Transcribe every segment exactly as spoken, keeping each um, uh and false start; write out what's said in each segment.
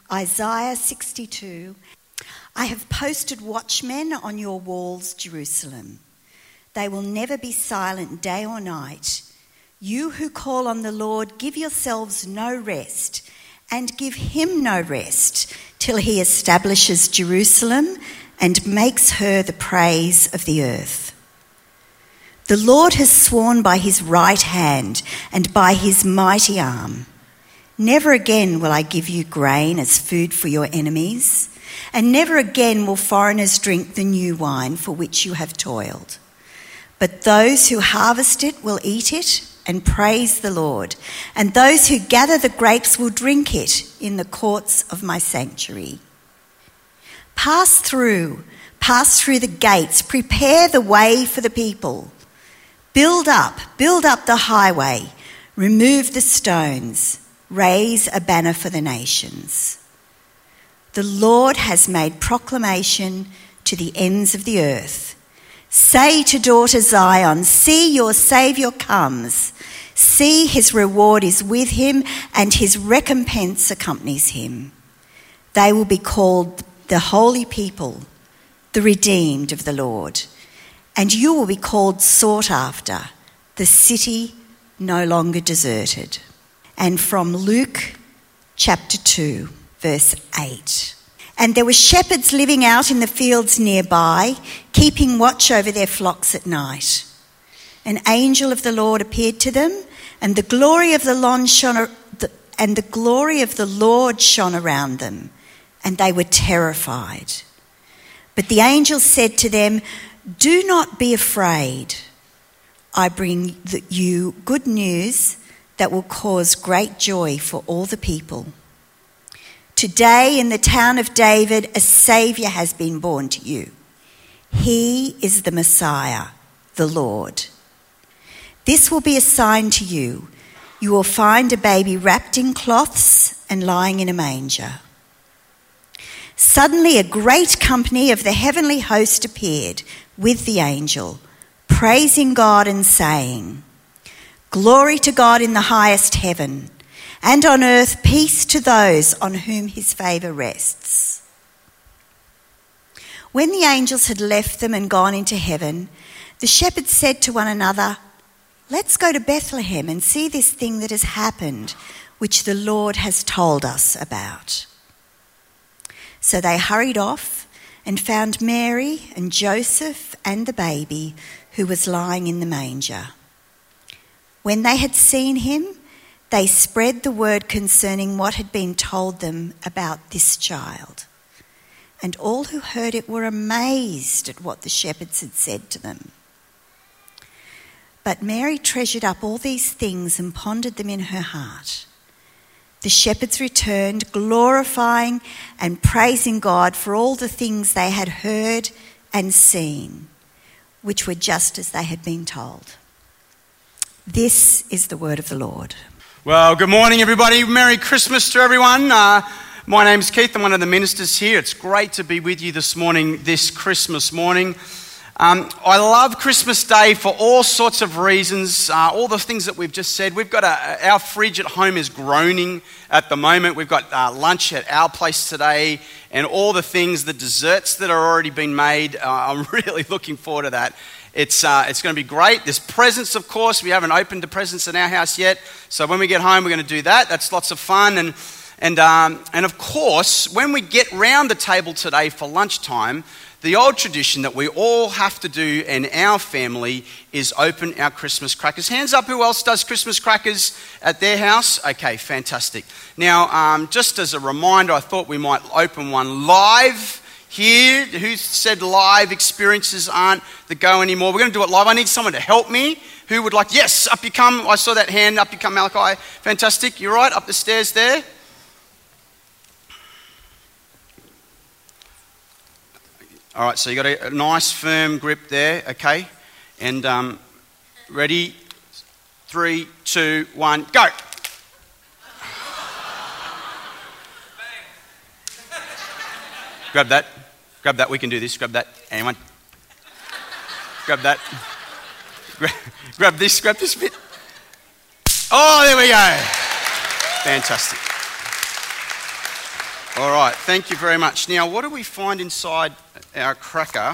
Isaiah sixty-two. I have posted watchmen on your walls, Jerusalem. They will never be silent day or night. You who call on the Lord, give yourselves no rest, and give him no rest, till he establishes Jerusalem and makes her the praise of the earth. The Lord has sworn by his right hand and by his mighty arm. Never again will I give you grain as food for your enemies, and never again will foreigners drink the new wine for which you have toiled. But those who harvest it will eat it and praise the Lord, and those who gather the grapes will drink it in the courts of my sanctuary. Pass through, pass through the gates, prepare the way for the people. Build up, build up the highway, remove the stones, raise a banner for the nations. The Lord has made proclamation to the ends of the earth. Say to daughter Zion, see, your Saviour comes. See, his reward is with him, and his recompense accompanies him. They will be called the holy people, the redeemed of the Lord. And you will be called sought after, the city no longer deserted. And from Luke chapter two, verse eight. And there were shepherds living out in the fields nearby, keeping watch over their flocks at night. An angel of the Lord appeared to them, and the glory of the Lord shone, and the glory of the Lord shone around them, and they were terrified. But the angel said to them, "Do not be afraid. I bring you good news that will cause great joy for all the people. Today in the town of David, a Saviour has been born to you. He is the Messiah, the Lord. This will be a sign to you. You will find a baby wrapped in cloths and lying in a manger." Suddenly a great company of the heavenly host appeared with the angel, praising God and saying, "Glory to God in the highest heaven, and on earth peace to those on whom his favour rests." When the angels had left them and gone into heaven, the shepherds said to one another, "Let's go to Bethlehem and see this thing that has happened, which the Lord has told us about." So they hurried off and found Mary and Joseph and the baby who was lying in the manger. When they had seen him, they spread the word concerning what had been told them about this child. And all who heard it were amazed at what the shepherds had said to them. But Mary treasured up all these things and pondered them in her heart. The shepherds returned, glorifying and praising God for all the things they had heard and seen, which were just as they had been told. This is the word of the Lord. Well, good morning, everybody. Merry Christmas to everyone. Uh, my name's Keith. I'm one of the ministers here. It's great to be with you this morning, this Christmas morning. Um, I love Christmas Day for all sorts of reasons, uh, all the things that we've just said. We've got a, our fridge at home is groaning at the moment. We've got uh, lunch at our place today and all the things, the desserts that are already been made. Uh, I'm really looking forward to that. It's uh, it's going to be great. There's presents, of course. We haven't opened the presents in our house yet. So when we get home, we're going to do that. That's lots of fun. And, and, um, and of course, when we get round the table today for lunchtime, the old tradition that we all have to do in our family is open our Christmas crackers. Hands up, who else does Christmas crackers at their house? Okay, fantastic. Now, um, just as a reminder, I thought we might open one live here. Who said live experiences aren't the go anymore? We're going to do it live. I need someone to help me. Who would like, yes, up you come. I saw that hand, up you come, Malachi. Fantastic. You're right, up the stairs there. All right, so you got a, a nice firm grip there, okay? And um, ready? Three, two, one, go. Grab that. Grab that. We can do this. Grab that. Anyone? Grab that. Grab, grab this. Grab this bit. Oh, there we go. Fantastic. All right, thank you very much. Now, what do we find inside our cracker?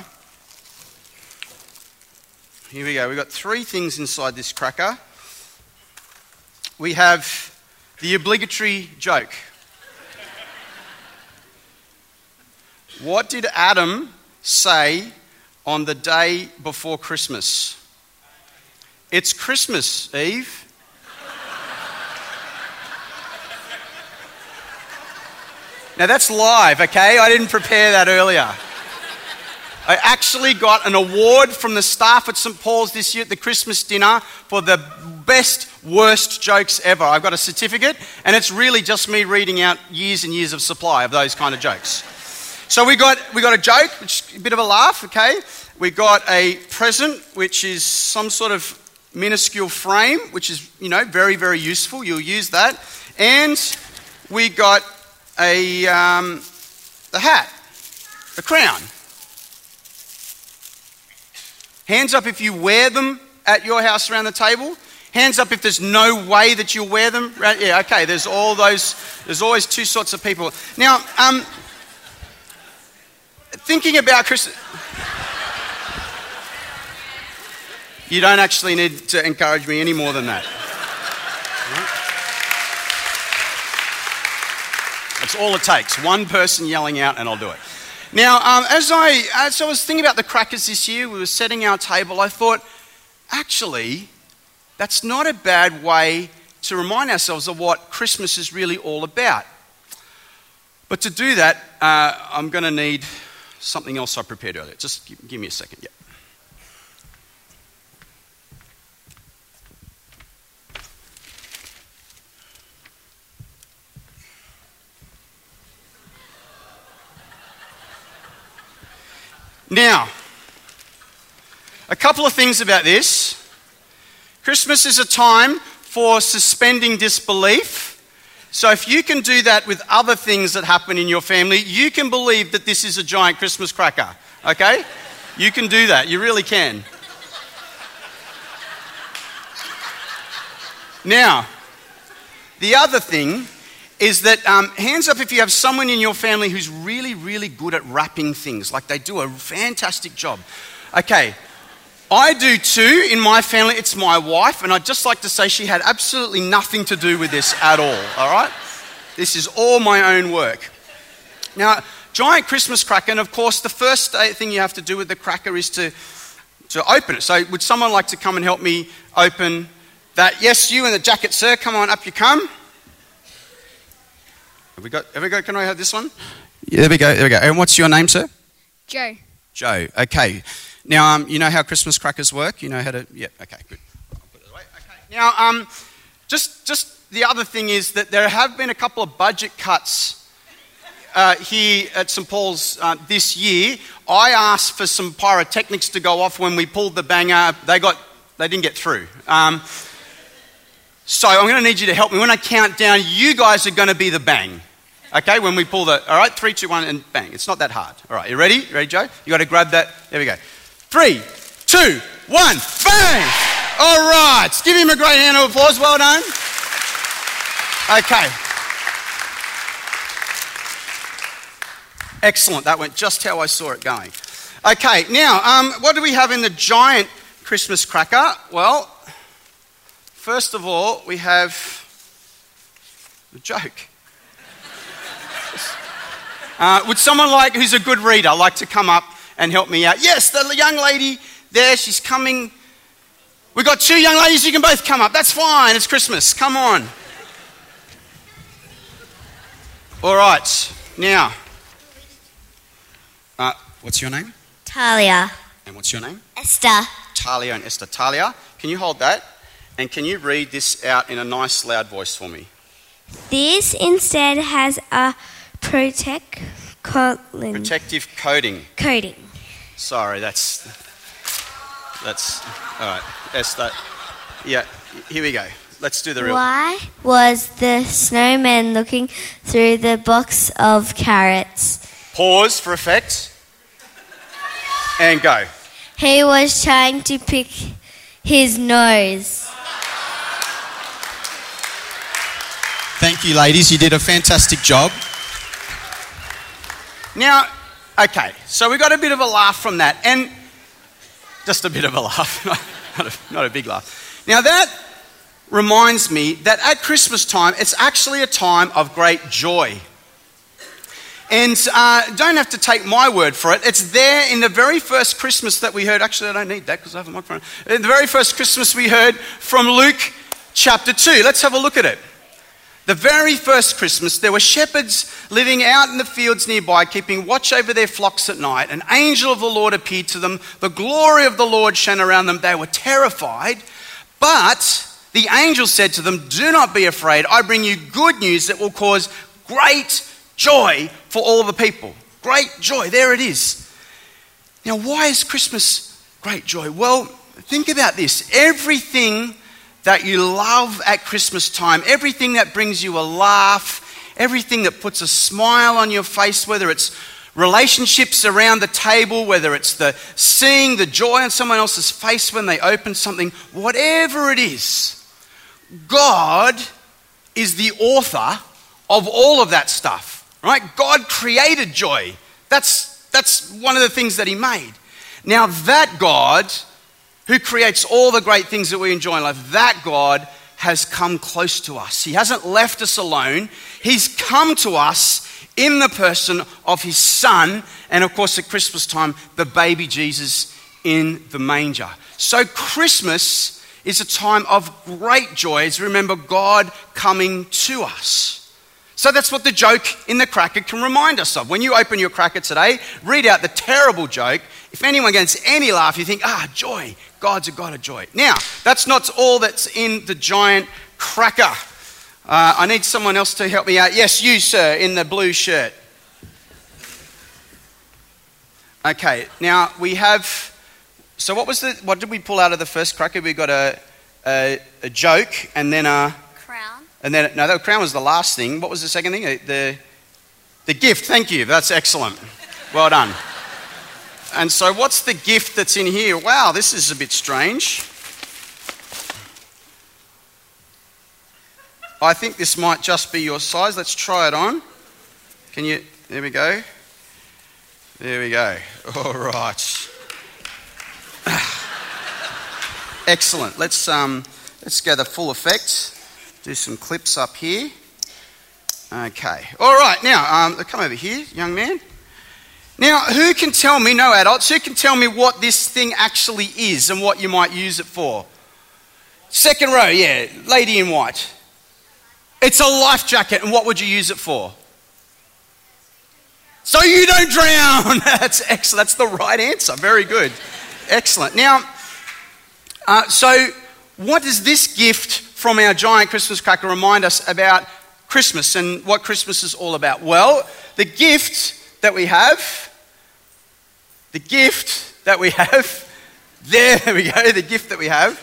Here we go. We've got three things inside this cracker. We have the obligatory joke. What did Adam say on the day before Christmas? It's Christmas, Eve. Now that's live, okay? I didn't prepare that earlier. I actually got an award from the staff at Saint Paul's this year at the Christmas dinner for the best, worst jokes ever. I've got a certificate, and it's really just me reading out years and years of supply of those kind of jokes. So we got we got a joke, which is a bit of a laugh, okay? We got a present, which is some sort of minuscule frame, which is, you know, very, very useful. You'll use that. And we got a um, the hat, the crown. Hands up if you wear them at your house around the table. Hands up if there's no way that you'll wear them. Yeah, okay, there's all those, there's always two sorts of people. Now, um, thinking about Christmas, you don't actually need to encourage me any more than that. That's all it takes. One person yelling out and I'll do it. Now, um, as, I, as I was thinking about the crackers this year, we were setting our table, I thought, actually, that's not a bad way to remind ourselves of what Christmas is really all about. But to do that, uh, I'm going to need something else I prepared earlier. Just give, give me a second. Yeah. Now, a couple of things about this. Christmas is a time for suspending disbelief. So if you can do that with other things that happen in your family, you can believe that this is a giant Christmas cracker, okay? You can do that, you really can. Now, the other thing is that, um, hands up if you have someone in your family who's really, really good at wrapping things, like they do a fantastic job. Okay, I do too in my family. It's my wife, and I'd just like to say she had absolutely nothing to do with this at all, all right? This is all my own work. Now, giant Christmas cracker, and of course the first thing you have to do with the cracker is to, to open it. So would someone like to come and help me open that? Yes, you in the jacket, sir, come on, up you come. Have we got, have we got, can I have this one? Yeah, there we go, there we go. And what's your name, sir? Joe. Joe, okay. Now, um, you know how Christmas crackers work? You know how to, yeah, okay, good. I'll put it away. Okay. Now, um, just, just the other thing is that there have been a couple of budget cuts uh, here at Saint Paul's uh, this year. I asked for some pyrotechnics to go off when we pulled the banger. They got, they didn't get through. Um, so I'm going to need you to help me. When I count down, you guys are going to be the bang. Okay, when we pull the, all right, three, two, one, and bang. It's not that hard. All right, you ready? You ready, Joe? You got to grab that. There we go. Three, two, one, bang! All right, give him a great hand of applause. Well done. Okay. Excellent. That went just how I saw it going. Okay, now, um, what do we have in the giant Christmas cracker? Well, first of all, we have the joke. Uh, would someone like who's a good reader like to come up and help me out? Yes, the young lady there, she's coming. We've got two young ladies, you can both come up. That's fine, it's Christmas, come on. All right, now, uh, what's your name? Talia. And what's your name? Esther. Talia and Esther. Talia, can you hold that? And can you read this out in a nice loud voice for me? This instead has a protect coating. Protective coating. Coating. Sorry, that's, that's, all right, Esther. Yeah, here we go. Let's do the real. Why was the snowman looking through the box of carrots? Pause for effect. And go. He was trying to pick his nose. Thank you, ladies. You did a fantastic job. Now, okay, so we got a bit of a laugh from that, and just a bit of a laugh, not, a, not a big laugh. Now that reminds me that at Christmas time, it's actually a time of great joy. And uh, don't have to take my word for it. It's there in the very first Christmas that we heard. Actually, I don't need that because I have a microphone. In the very first Christmas we heard from Luke chapter two. Let's have a look at it. The very first Christmas, there were shepherds living out in the fields nearby, keeping watch over their flocks at night. An angel of the Lord appeared to them. The glory of the Lord shone around them. They were terrified. But the angel said to them, "Do not be afraid. I bring you good news that will cause great joy for all the people." Great joy. There it is. Now, why is Christmas great joy? Well, think about this. Everything that you love at Christmas time, everything that brings you a laugh, everything that puts a smile on your face, whether it's relationships around the table, whether it's the seeing the joy on someone else's face when they open something, whatever it is, God is the author of all of that stuff, right? God created joy. That's, that's one of the things that he made. Now that God, who creates all the great things that we enjoy in life, that God has come close to us. He hasn't left us alone. He's come to us in the person of his son, and of course at Christmas time, the baby Jesus in the manger. So Christmas is a time of great joy as we remember God coming to us. So that's what the joke in the cracker can remind us of. When you open your cracker today, read out the terrible joke. If anyone gets any laugh, you think, ah, joy. God's a God of joy. Now, that's not all that's in the giant cracker. Uh, I need someone else to help me out. Yes, you, sir, in the blue shirt. Okay, now we have... So what was the... What did we pull out of the first cracker? We got a, a, a joke and then a... Crown. And then, no, the crown was the last thing. What was the second thing? The, the gift. Thank you. That's excellent. Well done. And so what's the gift that's in here? Wow, this is a bit strange. I think this might just be your size. Let's try it on. Can you... There we go. There we go. All right. Excellent. Let's, um, let's go the full effect. Do some clips up here. Okay. All right. Now, um, come over here, young man. Now, who can tell me, no adults, who can tell me what this thing actually is and what you might use it for? Second row, yeah, lady in white. It's a life jacket, and what would you use it for? So you don't drown. That's excellent. That's the right answer. Very good. Excellent. Now, uh, so what does this gift from our giant Christmas cracker remind us about Christmas and what Christmas is all about? Well, the gift that we have, the gift that we have, there we go, the gift that we have,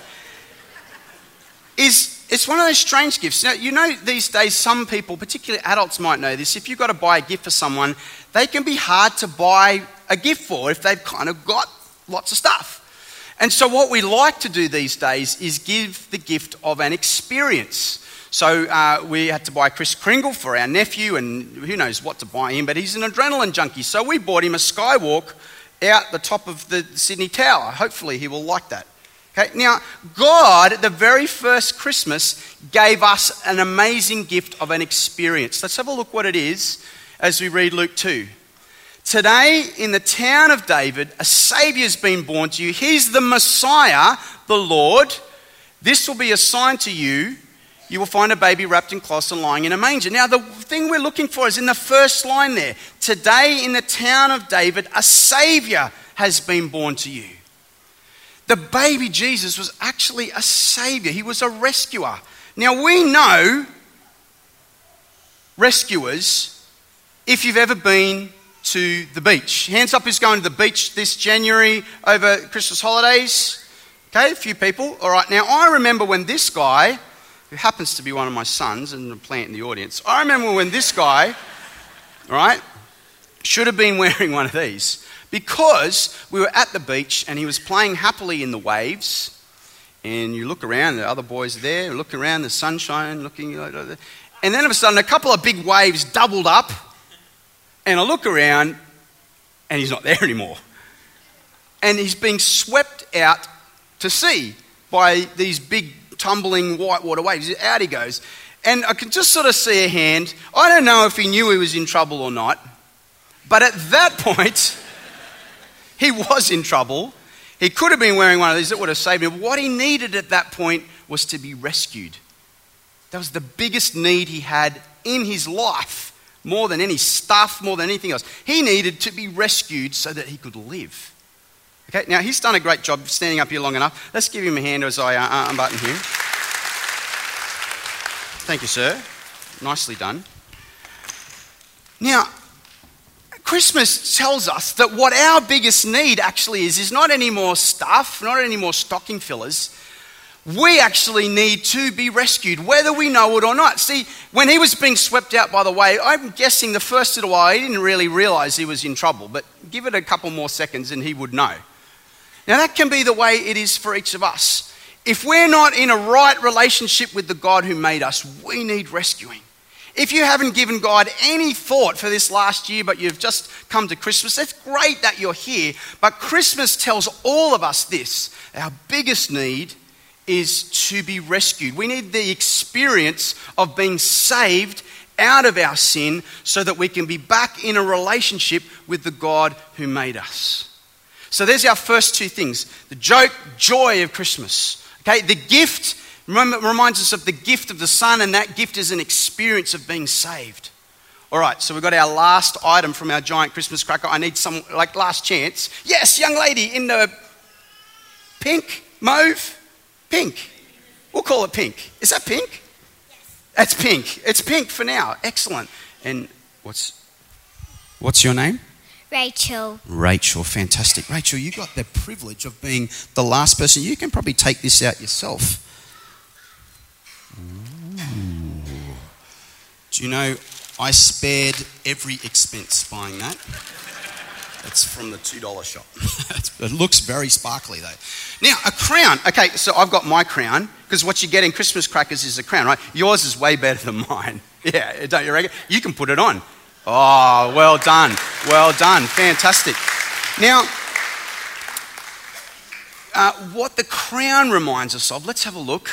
is it's one of those strange gifts. Now, you know these days some people, particularly adults might know this, if you've got to buy a gift for someone, they can be hard to buy a gift for if they've kind of got lots of stuff. And so what we like to do these days is give the gift of an experience. So uh, we had to buy Chris Kringle for our nephew, and who knows what to buy him, but he's an adrenaline junkie. So we bought him a skywalk out the top of the Sydney Tower. Hopefully he will like that. Okay. Now, God, at the very first Christmas, gave us an amazing gift of an experience. Let's have a look what it is as we read Luke two. Today, in the town of David, a Saviour has been born to you. He's the Messiah, the Lord. This will be a sign to you. You will find a baby wrapped in cloths and lying in a manger. Now, the thing we're looking for is in the first line there. Today, in the town of David, a Saviour has been born to you. The baby Jesus was actually a Saviour. He was a rescuer. Now, we know rescuers if you've ever been to the beach. Hands up who's going to the beach this January over Christmas holidays. Okay, a few people. All right, now I remember when this guy, who happens to be one of my sons and a plant in the audience, I remember when this guy, all right, should have been wearing one of these because we were at the beach and he was playing happily in the waves, and you look around, the other boys are there, look around, the sunshine, looking, and then all of a sudden a couple of big waves doubled up, And I look around and he's not there anymore. And he's being swept out to sea by these big tumbling whitewater waves. Out he goes. And I can just sort of see a hand. I don't know if he knew he was in trouble or not. But at that point, he was in trouble. He could have been wearing one of these that would have saved him. What he needed at that point was to be rescued. That was the biggest need he had in his life, more than any stuff, more than anything else. He needed to be rescued so that he could live. Okay, now he's done a great job standing up here long enough. Let's give him a hand as I uh, unbutton him. Thank you, sir. Nicely done. Now, Christmas tells us that what our biggest need actually is, is not any more stuff, not any more stocking fillers. We actually need to be rescued, whether we know it or not. See, when he was being swept out by the wave, I'm guessing the first little while he didn't really realise he was in trouble, but give it a couple more seconds and he would know. Now that can be the way it is for each of us. If we're not in a right relationship with the God who made us, we need rescuing. If you haven't given God any thought for this last year, but you've just come to Christmas, it's great that you're here. But Christmas tells all of us this. Our biggest need is to be rescued. We need the experience of being saved out of our sin so that we can be back in a relationship with the God who made us. So there's our first two things. The joke, joy of Christmas. Okay, the gift Remember, reminds us of the gift of the Son, and that gift is an experience of being saved. All right, so we've got our last item from our giant Christmas cracker. I need some, like, last chance. Yes, young lady in the pink, mauve, pink. We'll call it pink. Is that pink? Yes. That's pink. It's pink for now. Excellent. And what's what's your name? Rachel. Rachel, fantastic. Rachel, you got the privilege of being the last person. You can probably take this out yourself. Ooh. Do you know, I spared every expense buying that. It's from the two dollar shop. It looks very sparkly though. Now, a crown. Okay, so I've got my crown, because what you get in Christmas crackers is a crown, right? Yours is way better than mine. Yeah, don't you reckon? You can put it on. Oh, well done. Well done. Fantastic. Now, uh, what the crown reminds us of, let's have a look,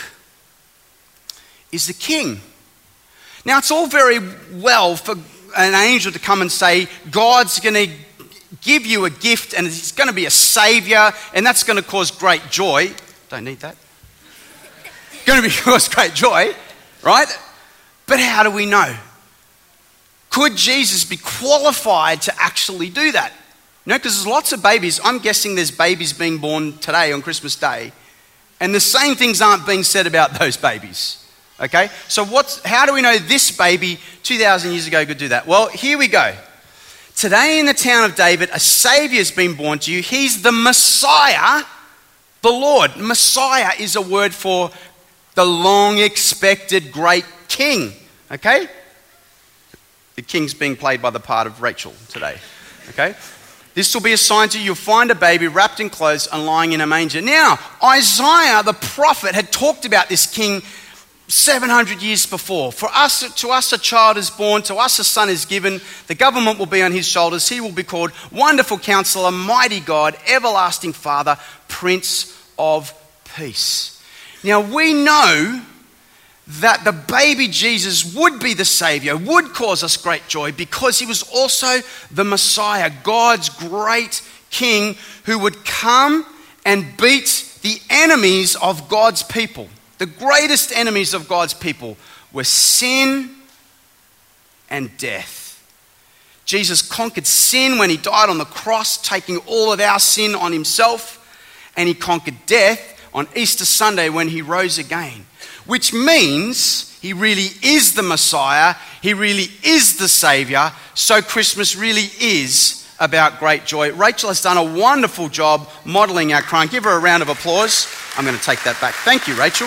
is the king. Now, it's all very well for an angel to come and say, God's going to give you a gift and he's going to be a saviour and that's going to cause great joy. Don't need that. Going to be cause great joy, right? But how do we know? Could Jesus be qualified to actually do that? You know, because there's lots of babies. I'm guessing there's babies being born today on Christmas Day, and the same things aren't being said about those babies. Okay, so what's, how do we know this baby two thousand years ago could do that? Well, here we go. Today in the town of David, a Saviour has been born to you. He's the Messiah, the Lord. Messiah is a word for the long-expected great King. Okay? The King's being played by the part of Rachel today. Okay? This will be a sign to you. You'll find a baby wrapped in clothes and lying in a manger. Now, Isaiah the prophet had talked about this King seven hundred years before. For us, to us a child is born, to us a son is given, the government will be on his shoulders, he will be called Wonderful Counselor, Mighty God, Everlasting Father, Prince of Peace. Now we know that the baby Jesus would be the Saviour, would cause us great joy because he was also the Messiah, God's great King who would come and beat the enemies of God's people. The greatest enemies of God's people were sin and death. Jesus conquered sin when he died on the cross, taking all of our sin on himself, and he conquered death on Easter Sunday when he rose again, which means he really is the Messiah, he really is the Saviour, so Christmas really is about great joy. Rachel has done a wonderful job modelling our crown. Give her a round of applause. I'm going to take that back. Thank you, Rachel.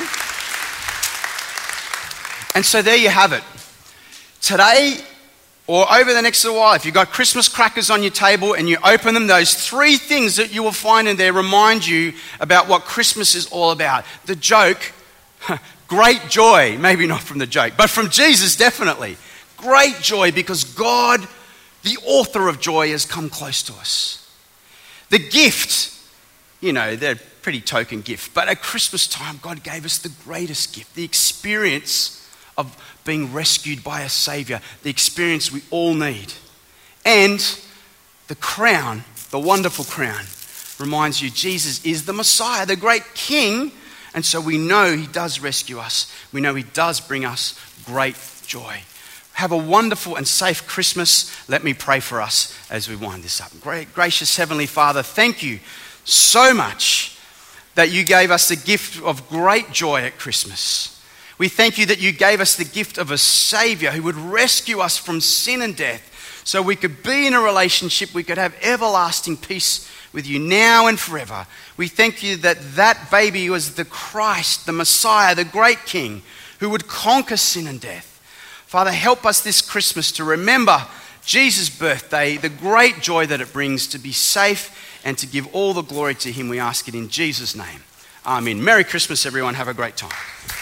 And so there you have it. Today, or over the next little while, if you've got Christmas crackers on your table and you open them, those three things that you will find in there remind you about what Christmas is all about. The joke, great joy, maybe not from the joke, but from Jesus definitely. Great joy because God The author of joy has come close to us. The gift, you know, they're a pretty token gift, but at Christmas time, God gave us the greatest gift, the experience of being rescued by a Saviour, the experience we all need. And the crown, the wonderful crown, reminds you Jesus is the Messiah, the great King, and so we know he does rescue us. We know he does bring us great joy. Have a wonderful and safe Christmas. Let me pray for us as we wind this up. Great, gracious Heavenly Father, thank you so much that you gave us the gift of great joy at Christmas. We thank you that you gave us the gift of a Saviour who would rescue us from sin and death so we could be in a relationship, we could have everlasting peace with you now and forever. We thank you that that baby was the Christ, the Messiah, the great King who would conquer sin and death. Father, help us this Christmas to remember Jesus' birthday, the great joy that it brings, to be safe and to give all the glory to him. We ask it in Jesus' name. Amen. Merry Christmas, everyone. Have a great time.